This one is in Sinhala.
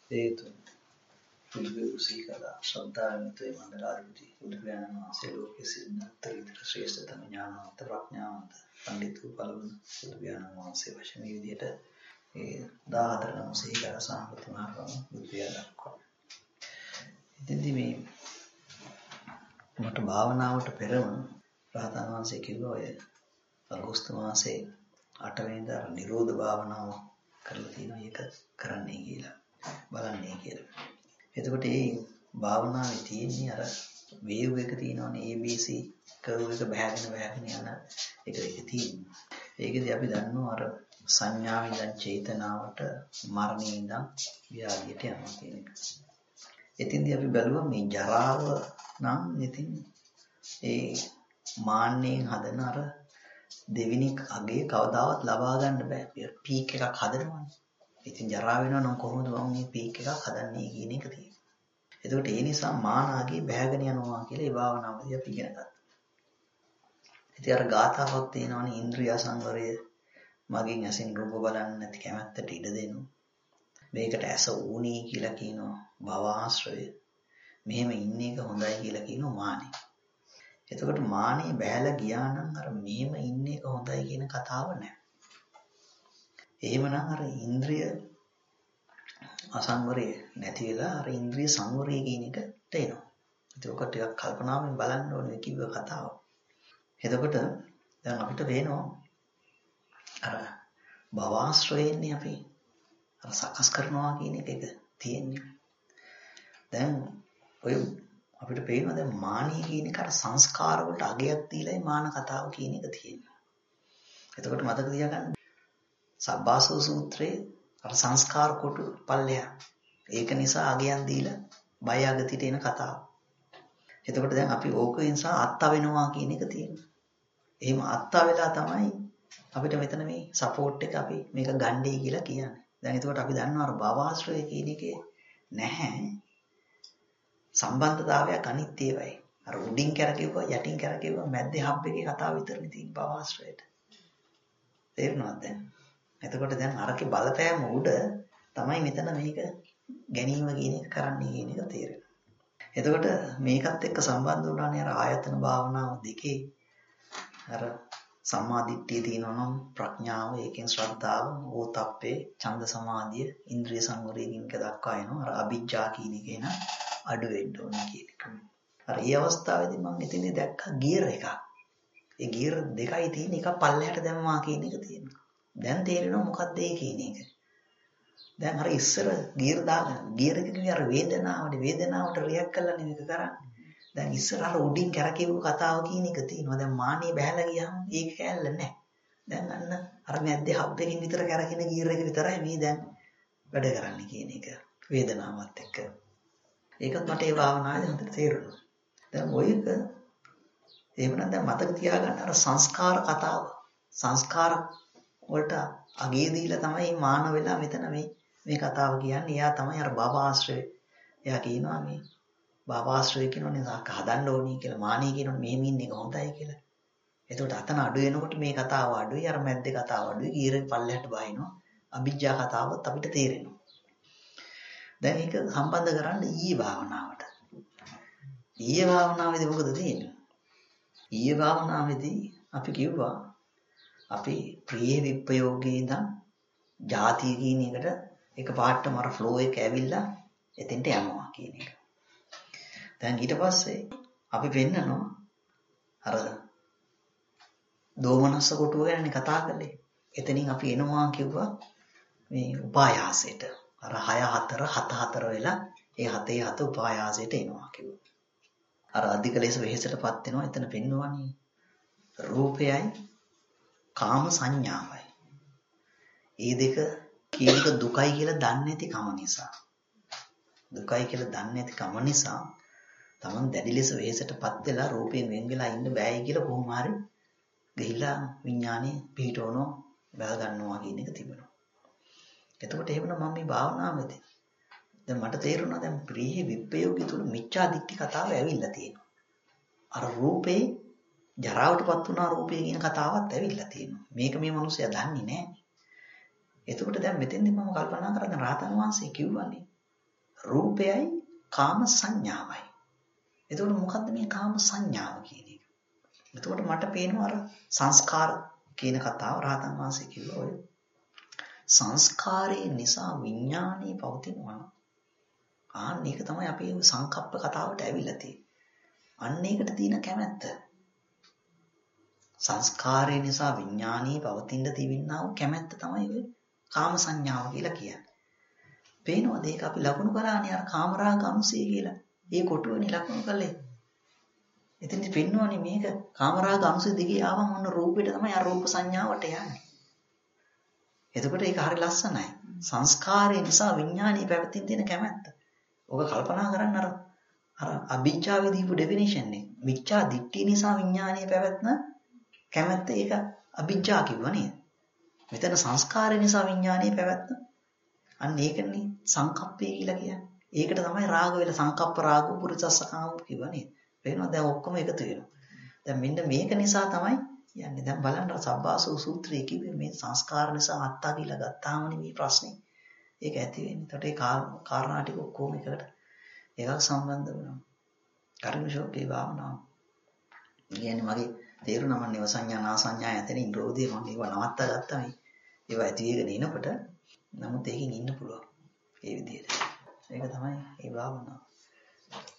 හේතු පුදුවේ සීකලා ශ්‍රද්ධාවෙන්තේ මණ්ඩලාධිපති බුදුරජාණන් වහන්සේ ලෝකයේ සිටින විතර ශ්‍රේෂ්ඨතම ඥානවන්ත ප්‍රඥාවන්ත පඬිතු බලවන බුදුරජාණන් වහන්සේ වශයෙන් මේ විදිහට ඒ 14 නම සීකලා සාම්ප්‍රති මහරහතන් බුදුරජාණන් දක්වා. ඉතින්දී මේ මට භාවනාවට පෙරම රහතන් වහන්සේ කිව්වා ඔය අගෝස්තු මාසේ 8 වෙනිදා නිරෝධ භාවනාව කරලා තියෙනවා. ඒක කරන්නයි කියලා බලන්නේ කියලා. එතකොට මේ භාවනාවේ තියෙන්නේ අර වේව් එක තියෙනවනේ ABC කර්ව් එක බහගෙන යන එක තියෙනවා. ඒකෙදි අපි දන්නවා අර සංඥාවෙන් ඉඳන් චේතනාවට මරණයෙන් ඉඳන් ව්‍යාධියට යනවා කියන එක. එතින්දී අපි බැලුවා මේ ජරාව නම් ඉතින් ඒ මාන්නයෙන් හදන අර දෙවෙනි අගේ කවදාවත් ලබා ගන්න බෑ. පීක් එකක් හදනවනේ. ඉතින් ජරා වෙනවා නම් කොහොමද මම මේ පීක් එකක් හදන්නේ කියන එක තියෙනවා. එතකොට ඒ නිසා මානාගේ බැහැගෙන යනවා කියලා ඒ භාවනාවදී අපි ඉගෙන ගත්තා. ඉතින් අර ගාථාවක් තියෙනවනේ ඉන්ද්‍රිය සංවරය මගෙන් ඇසින් රූප බලන්න නැති කැමැත්තට ඉඩ දෙනු. මේකට ඇස ඌණී කියලා කියනවා භවආශ්‍රය. මෙහෙම ඉන්න එක හොඳයි කියලා කියනවා මානෙ. එතකොට මානෙ බැහැලා ගියා නම් අර මෙහෙම ඉන්න එක හොඳයි කියන කතාව නැහැ. එහෙමනම් අර ඉන්ද්‍රිය අසංවරය නැති වෙලා අර ඉන්ද්‍රිය සංවරය කියන එකට එනවා. ඒක ටිකක් කල්පනාවෙන් බලන්න ඕනේ කිව්ව කතාව. එතකොට දැන් අපිට පේනවා අර භවආශ්‍රයෙන්නේ අපි අර සකස් කරනවා කියන එක තියෙන්නේ. දැන් ඔය අපිට පේනවා දැන් මානිය කියන එක අර සංස්කාර වලට අගයක් දීලායි මාන කතාව කියන එක තියෙනවා. එතකොට මතක තියාගන්න සබ්බාසව සූත්‍රයේ අර සංස්කාර කොට පල්ලෙහා. ඒක නිසා අගයන් දීලා බය අගතිට එන කතාව. එතකොට දැන් අපි ඕක නිසා අත්ත වෙනවා කියන එක තියෙනවා. එහෙම අත්ත වෙලා තමයි අපිට මෙතන මේ සපෝට් එක අපි මේක ගන්නේ කියලා කියන්නේ. දැන් එතකොට අපි දන්නවා අර භවආශ්‍රය කියන එකේ නැහැ සම්බන්ධතාවයක් අනිත්‍යවයි. අර උඩින් කරකියුවා යටින් කරකියුවා මැද්දේ හබ් එකේ කතාව විතරනේ තියෙන්නේ භවආශ්‍රයට. තේරෙනවද දැන්? එතකොට දැන් අරකේ බලපෑම උඩ තමයි මෙතන මේක ගැනීම කියන එක කරන්නේ කියන එක තේරෙනවා. එතකොට මේකත් එක්ක සම්බන්ධ වුණානේ අර ආයතන භාවනාව දෙකේ අර සම්මාදිට්ඨිය තියෙනවා නම් ප්‍රඥාව ඒකෙන් ශ්‍රද්ධාව ඕතප්පේ ඡන්ද සමාධිය ඉන්ද්‍රිය සංවරය කියන එක දක්වා එනවා. අර අභිජ්ජා කියන එක එන අඩු වෙන්න ඕනේ කියන එක. අර ඒ අවස්ථාවේදී මම ඉතින් දැක්කා ගියර් එකක්. ඒ ගියර් දෙකයි තියෙන එක පල්ලෙහාට දැම්මා කියන එක තියෙනවා. දැන් තේරෙනවා මොකක්ද ඒ කියන එක. දැන් අර ඉස්සර ගියර් දාගෙන ගියර් එක කිව්වේ අර වේදනාවට රියැක්ට් කරලා නෙමෙයි කරන්නේ. දැන් ඉස්සර අර උඩින් කරකියපු කතාව කියන එක තියෙනවා. දැන් මානිය බහැලා ගියාම ඒක කැල්ල නැහැ. දැන් අන්න අර මැද්දේ හබ් එකකින් විතර කරකින ගියර් එක විතරයි මේ දැන් වැඩ කරන්නේ කියන එක වේදනාවත් එක්ක. ඒකත් මට ඒ භාවනාවේ හොඳට තේරුණා. දැන් ඔයක එහෙමනම් දැන් මතක තියාගන්න අර සංස්කාර කතාව. සංස්කාර වලට අගේ දීලා තමයි මාන වෙලා මෙතන මේ කතාව කියන්නේ. එයා තමයි අර භවආශ්‍රය. එයා කියනවා මේ භවආශ්‍රය කියනෝනේ හදන්න ඕනේ කියලා. මානිය කියනෝනේ මෙහෙම ඉන්න එක හොඳයි කියලා. එතකොට අතන අඩු වෙනකොට මේ කතාව අඩුයි. අර මැද්දේ කතාව අඩුයි. ගියරේ පල්ලෙහාට බහිනවා. අභිජ්ජා කතාවත් අපිට තේරෙනවා. දැන් ඒක සම්බන්ධ කරන්න ඊයේ භාවනාවට. ඊයේ භාවනාවේදී මොකද තියෙන්නේ? ඊයේ භාවනාවේදී අපි කිව්වා අපි ප්‍රිය විප්‍රයෝගයේ ඉඳන් ಜಾතිය කියන එකට එක පාටම අර ෆ්ලෝ එක ඇවිල්ලා එතෙන්ට යනවා කියන එක. දැන් ඊට පස්සේ අපි වෙන්නනවා අර දෝමනස්ස කොටුව ගැන කතා කරන්නේ. එතනින් අපි එනවා කිව්වා මේ උපායාසයට. අර 6-4 වෙලා ඒ 7 උපායාසයට එනවා කිව්වා. අර අධික ලෙස වෙහෙසටපත් වෙනවා. එතන පෙන්වන්නේ රූපයයි කාම සංඥාවයි. මේ දෙක කියන එක දුකයි කියලා දන්නේ නැති කම නිසා. දුකයි කියලා දන්නේ නැති කම නිසා තමන් දැඩි ලෙස වෙහෙසටපත් වෙලා රූපයෙන් වෙන් වෙලා ඉන්න බෑයි කියලා කොහොම හරි ගිහිලා විඥානේ පිහිටවනවා බැල ගන්නවා කියන එක තිබුණා. එතකොට එහෙමනම් මම මේ භාවනාවේදී දැන් මට තේරුණා දැන් ප්‍රිය විප්‍රයෝගී තුල මිච්ඡා දිට්ඨි කතාව ඇවිල්ලා තියෙනවා. අර රූපේ ජරාවටපත් වුණා රූපේ කියන කතාවත් ඇවිල්ලා තියෙනවා. මේක මේ මිනිස්සයා දන්නේ නැහැ. එතකොට දැන් මෙතෙන්දී මම කල්පනා කරගෙන රාතන් වහන්සේ කිව්වනේ රූපයයි කාම සංඥාවයි. එතකොට මොකද්ද මේ කාම සංඥාව කියන එක? එතකොට මට පේනවා අර සංස්කාර කියන කතාව රහතන් වහන්සේ කිව්වා ඔය සංස්කාරයේ නිසා විඥානය පවතිනවා. ආන්න ඒක තමයි අපි සංකප්ප කතාවට ඇවිල්ලා තියෙන්නේ. අන්න ඒකට තියෙන කැමැත්ත. සංස්කාරය නිසා විඥානීය පවතින තිබින්නා වූ කැමැත්ත තමයි ඔය කාම සංඥාව කියලා කියන්නේ. පේනවද ඒක අපි ලකුණු කරානේ අර කාමරාග අනුසය කියලා. ඒ කොටුවනේ ලකුණු කළේ. එතනදි පෙන්වන්නේ මේක කාමරාග අනුසය දිගේ ආවම ඔන්න රූපෙට තමයි අර රූප සංඥාවට යන්නේ. එතකොට ඒක හරි ලස්සනයි. සංස්කාරය නිසා විඥානීය පැවතින තියෙන කැමැත්ත. ඔක කල්පනා කරන්න අර අභිජ්ජාවේ දීපු ඩෙෆිනිෂන් එක. මිච්ඡා දිට්ඨිය නිසා විඥානීය පැවැත්ම කැමැත්ත ඒක අභිජ්ජා කිව්වා නේද? මෙතන සංස්කාරය නිසා විඥානීය පැවැත්ම. අන්න ඒකනේ සංකප්පය කියලා කියන්නේ. ඒකට තමයි රාග වෙලා සංකප්ප රාගෝ පුරිසස්සකාම කිව්වා නේද? වෙනවා දැන් ඔක්කොම එකතු වෙනවා. දැන් මෙන්න මේක නිසා තමයි යන්නේ. දැන් බලන්න සබ්බාසෝ සූත්‍රයේ කිව්වේ මේ සංස්කාර නිසා අත්තා කියලා ගත්තාමනේ මේ ප්‍රශ්නේ. ඒක ඇති වෙන්නේ. ඒකට ඒ කාරණා ටික ඔක්කොම එකට එකක් සම්බන්ධ වෙනවා. කර්මශෝකේ භාවනාව. කියන්නේ මගේ තේරුණා මම නිව සංඥා නා සංඥා ඇතන ඉන්ද්‍රෝධිය මම ඒව නවත්තා ගත්තා මේ. ඒව ඇති වෙගෙන එනකොට නමුත් ඒකෙන් ඉන්න පුළුවන්. ඒ විදිහට. ඒක තමයි ඒ භාවනාව.